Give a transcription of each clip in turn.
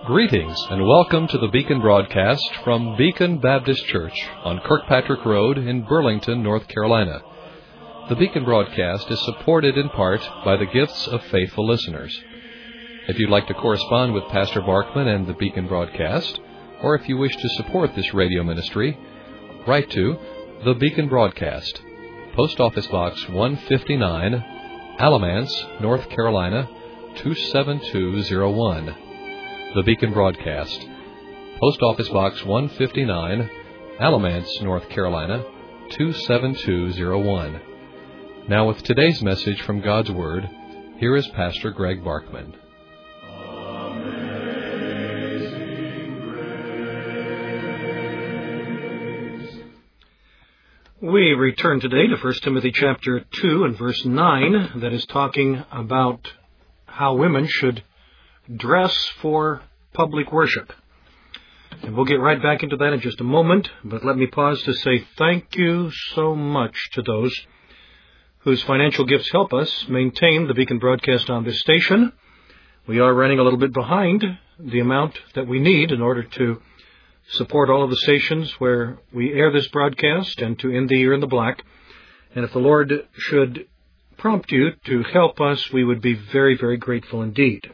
Greetings and welcome to the Beacon broadcast from Beacon Baptist Church on Kirkpatrick Road in Burlington, North Carolina. The Beacon broadcast is supported in part by the gifts of faithful listeners. If you'd like to correspond with Pastor Barkman and the Beacon broadcast, or if you wish to support this radio ministry, write to the Beacon Broadcast, Post Office Box 159, Alamance, North Carolina 27201. The Beacon Broadcast, Post Office Box 159, Alamance, North Carolina 27201. Now with today's message from God's Word, here is Pastor Greg Barkman. We return today to 1 Timothy chapter 2 and verse 9, that is talking about how women should dress for public worship. And we'll get right back into that in just a moment, but let me pause to say thank you so much to those whose financial gifts help us maintain the Beacon broadcast on this station. We are running a little bit behind the amount that we need in order to support all of the stations where we air this broadcast and to end the year in the black. And if the Lord should prompt you to help us, we would be very, very grateful indeed.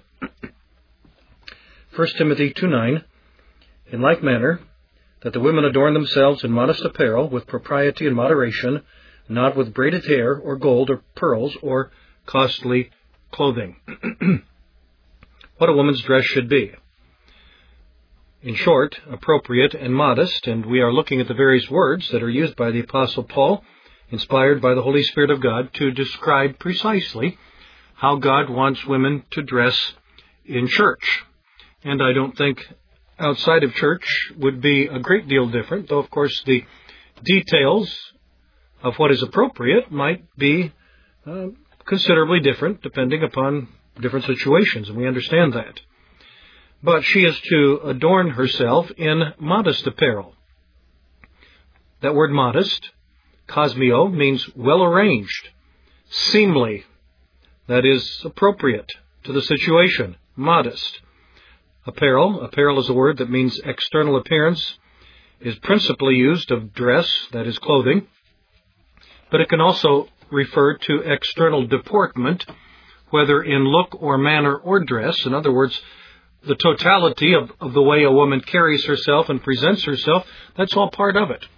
1 Timothy 2:9, in like manner, that the women adorn themselves in modest apparel, with propriety and moderation, not with braided hair, or gold, or pearls, or costly clothing. What a woman's dress should be. In short, appropriate and modest, and we are looking at the various words that are used by the Apostle Paul, inspired by the Holy Spirit of God, to describe precisely how God wants women to dress in church. And I don't think outside of church would be a great deal different, though of course the details of what is appropriate might be considerably different depending upon different situations, and we understand that. But she is to adorn herself in modest apparel. That word modest, cosmio, means well-arranged, seemly, that is appropriate to the situation, modest. Apparel is a word that means external appearance, is principally used of dress, that is clothing, but it can also refer to external deportment, whether in look or manner or dress. In other words, the totality of the way a woman carries herself and presents herself, that's all part of it.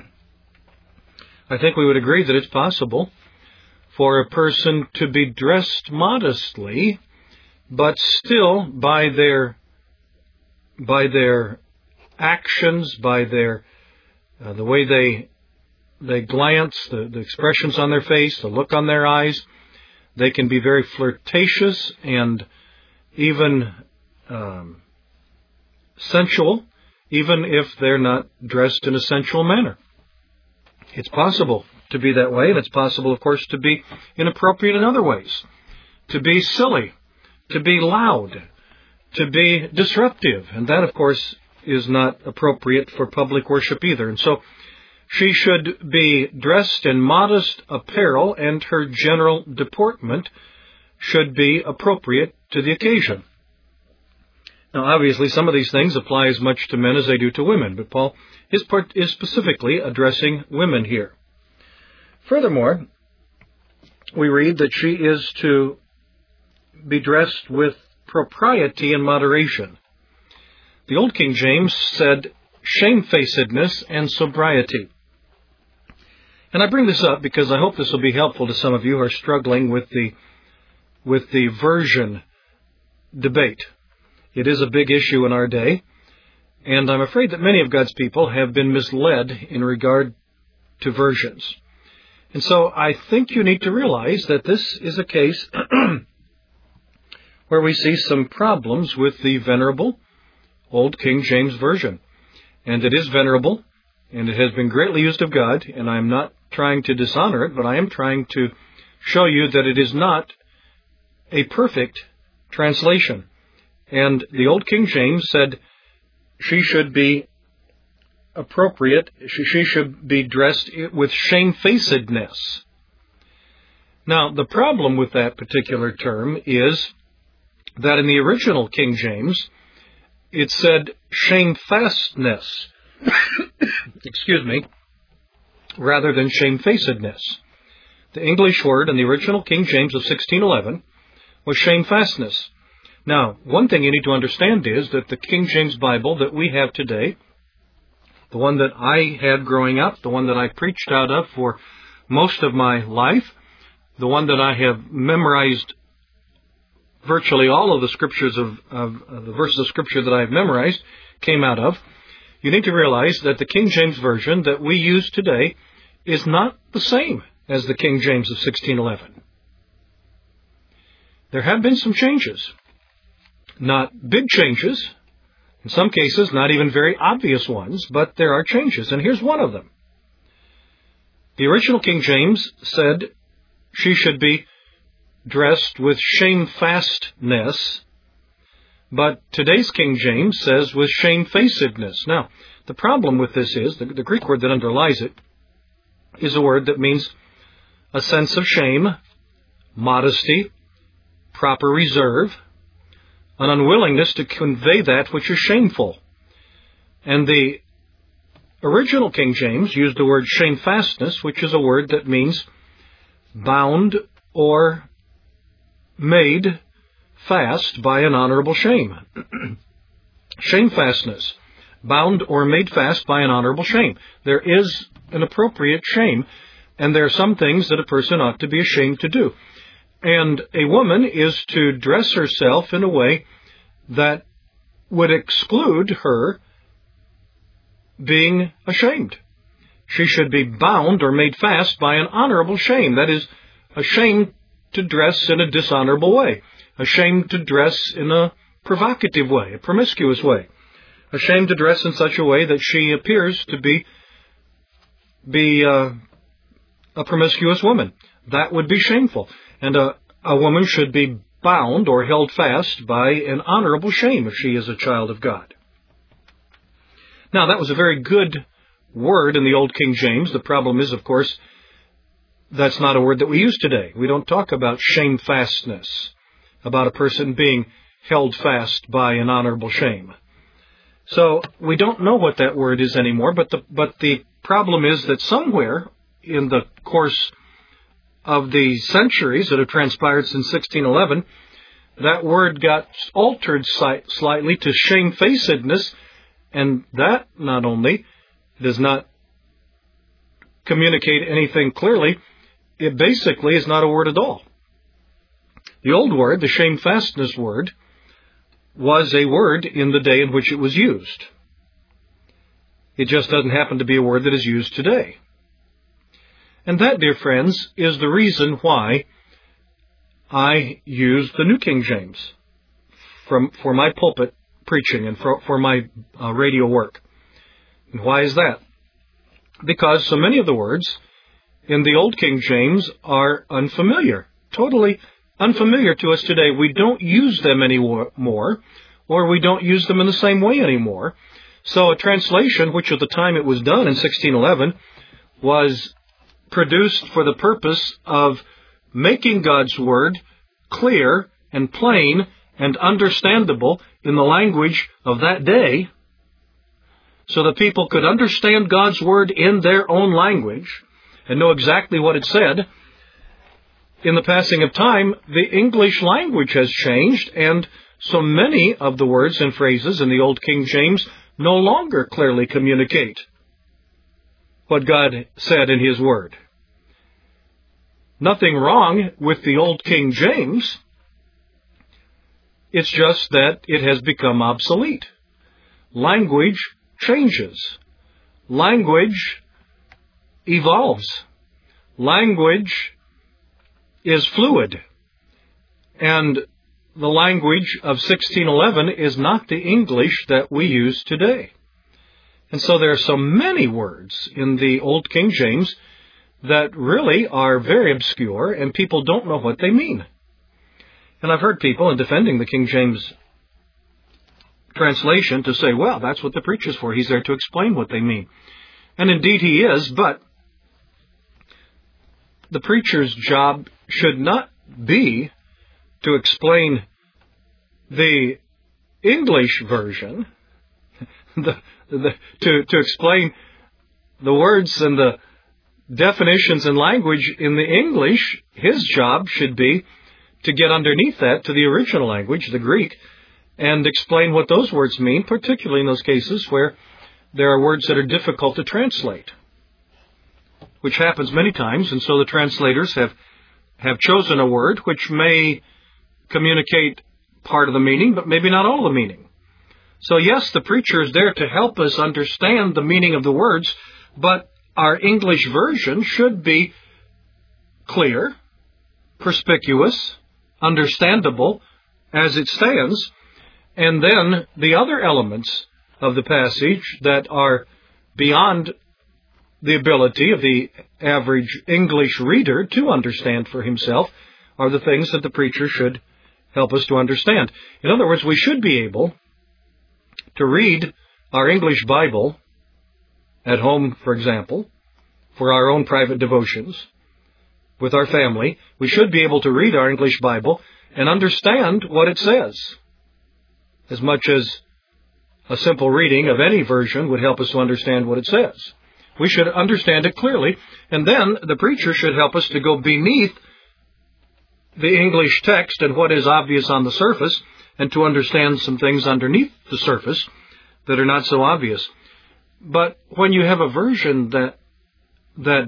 I think we would agree that it's possible for a person to be dressed modestly, but still by their actions, by the way they glance, the expressions on their face, the look on their eyes, they can be very flirtatious and even sensual, even if they're not dressed in a sensual manner. It's possible to be that way, and it's possible, of course, to be inappropriate in other ways, to be silly, to be loud, to be disruptive, and that, of course, is not appropriate for public worship either. And so she should be dressed in modest apparel, and her general deportment should be appropriate to the occasion. Now, obviously, some of these things apply as much to men as they do to women, but Paul is specifically addressing women here. Furthermore, we read that she is to be dressed with propriety and moderation. The Old King James said shamefacedness and sobriety. And I bring this up because I hope this will be helpful to some of you who are struggling with the version debate. It is a big issue in our day, and I'm afraid that many of God's people have been misled in regard to versions. And so I think you need to realize that this is a case where we see some problems with the venerable Old King James Version. And it is venerable, and it has been greatly used of God, and I am not trying to dishonor it, but I am trying to show you that it is not a perfect translation. And the Old King James said she should be appropriate, she should be dressed with shamefacedness. Now, the problem with that particular term is that in the original King James, it said shamefastness, excuse me, rather than shamefacedness. The English word in the original King James of 1611 was shamefastness. Now, one thing you need to understand is that the King James Bible that we have today, the one that I had growing up, the one that I preached out of for most of my life, the one that I have memorized virtually all of the scriptures of the verses of Scripture that I have memorized came out of, you need to realize that the King James Version that we use today is not the same as the King James of 1611. There have been some changes. Not big changes. In some cases, not even very obvious ones, but there are changes, and here's one of them. The original King James said she should be dressed with shamefastness, but today's King James says with shamefacedness. Now, the problem with this is, the Greek word that underlies it, is a word that means a sense of shame, modesty, proper reserve, an unwillingness to convey that which is shameful. And the original King James used the word shamefastness, which is a word that means bound or made fast by an honorable shame. Shamefastness, bound or made fast by an honorable shame. There is an appropriate shame, and there are some things that a person ought to be ashamed to do. And a woman is to dress herself in a way that would exclude her being ashamed. She should be bound or made fast by an honorable shame. That is, a shame to dress in a dishonorable way, a shame to dress in a provocative way, a promiscuous way, a shame to dress in such a way that she appears to be a promiscuous woman. That would be shameful. And a woman should be bound or held fast by an honorable shame if she is a child of God. Now, that was a very good word in the Old King James. The problem is, of course, that's not a word that we use today. We don't talk about shamefastness, about a person being held fast by an honorable shame. So we don't know what that word is anymore, but the problem is that somewhere in the course of the centuries that have transpired since 1611, that word got altered slightly to shamefacedness, and that not only does not communicate anything clearly, it basically is not a word at all. The old word, the shamefastness word, was a word in the day in which it was used. It just doesn't happen to be a word that is used today. And that, dear friends, is the reason why I use the New King James for my pulpit preaching and for my radio work. And why is that? Because so many of the words in the Old King James are unfamiliar, totally unfamiliar to us today. We don't use them anymore, or we don't use them in the same way anymore. So a translation, which at the time it was done in 1611, was produced for the purpose of making God's Word clear and plain and understandable in the language of that day, so that people could understand God's Word in their own language and know exactly what it said. In the passing of time, the English language has changed, and so many of the words and phrases in the Old King James no longer clearly communicate what God said in His Word. Nothing wrong with the Old King James. It's just that it has become obsolete. Language changes. Language evolves. Language is fluid. And the language of 1611 is not the English that we use today. And so there are so many words in the Old King James that really are very obscure, and people don't know what they mean. And I've heard people, in defending the King James translation, to say, well, that's what the preacher's for. He's there to explain what they mean. And indeed he is, but the preacher's job should not be to explain the English version, to explain the words and the definitions and language in the English, his job should be to get underneath that to the original language, the Greek, and explain what those words mean, particularly in those cases where there are words that are difficult to translate, which happens many times, and so the translators have chosen a word which may communicate part of the meaning, but maybe not all the meaning. So yes, the preacher is there to help us understand the meaning of the words, but our English version should be clear, perspicuous, understandable as it stands, and then the other elements of the passage that are beyond the ability of the average English reader to understand for himself are the things that the preacher should help us to understand. In other words, we should be able to read our English Bible at home, for example, for our own private devotions with our family. We should be able to read our English Bible and understand what it says, as much as a simple reading of any version would help us to understand what it says. We should understand it clearly, and then the preacher should help us to go beneath the English text and what is obvious on the surface, and to understand some things underneath the surface that are not so obvious. But when you have a version that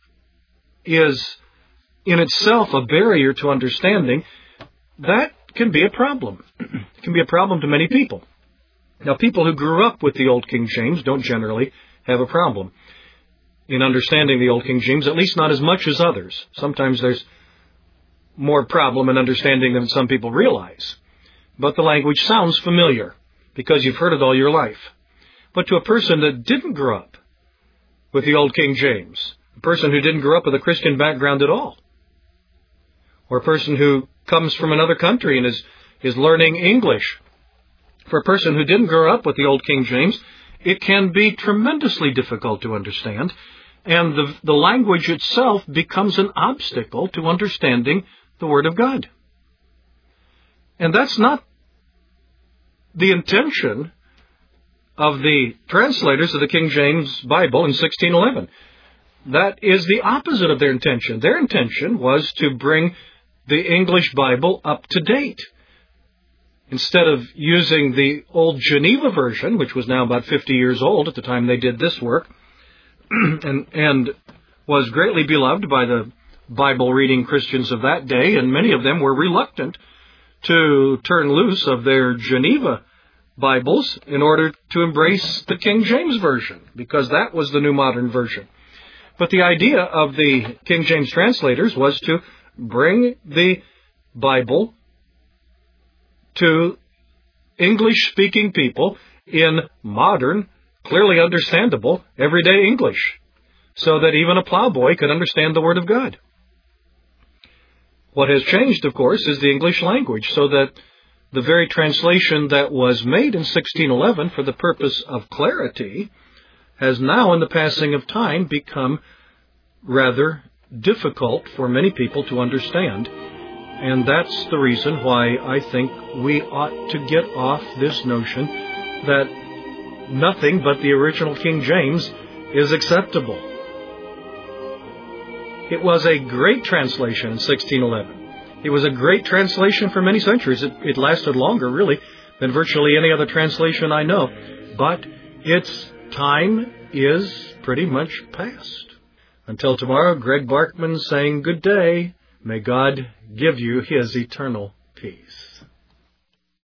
is in itself a barrier to understanding, that can be a problem. It can be a problem to many people. Now, people who grew up with the Old King James don't generally have a problem in understanding the Old King James, at least not as much as others. Sometimes there's more problem in understanding than some people realize. But the language sounds familiar because you've heard it all your life. But to a person that didn't grow up with the Old King James, a person who didn't grow up with a Christian background at all, or a person who comes from another country and is learning English, for a person who didn't grow up with the Old King James, it can be tremendously difficult to understand, and the language itself becomes an obstacle to understanding the Word of God. And that's not the intention of the translators of the King James Bible in 1611. That is the opposite of their intention. Their intention was to bring the English Bible up to date. Instead of using the old Geneva version, which was now about 50 years old at the time they did this work, and was greatly beloved by the Bible-reading Christians of that day, and many of them were reluctant to turn loose of their Geneva Bibles in order to embrace the King James Version, because that was the New Modern Version. But the idea of the King James translators was to bring the Bible to English-speaking people in modern, clearly understandable, everyday English, so that even a plowboy could understand the Word of God. What has changed, of course, is the English language, so that the very translation that was made in 1611 for the purpose of clarity has now, in the passing of time, become rather difficult for many people to understand. And that's the reason why I think we ought to get off this notion that nothing but the original King James is acceptable. It was a great translation in 1611. It was a great translation for many centuries. It lasted longer, really, than virtually any other translation I know. But its time is pretty much past. Until tomorrow, Greg Barkman saying good day. May God give you His eternal peace.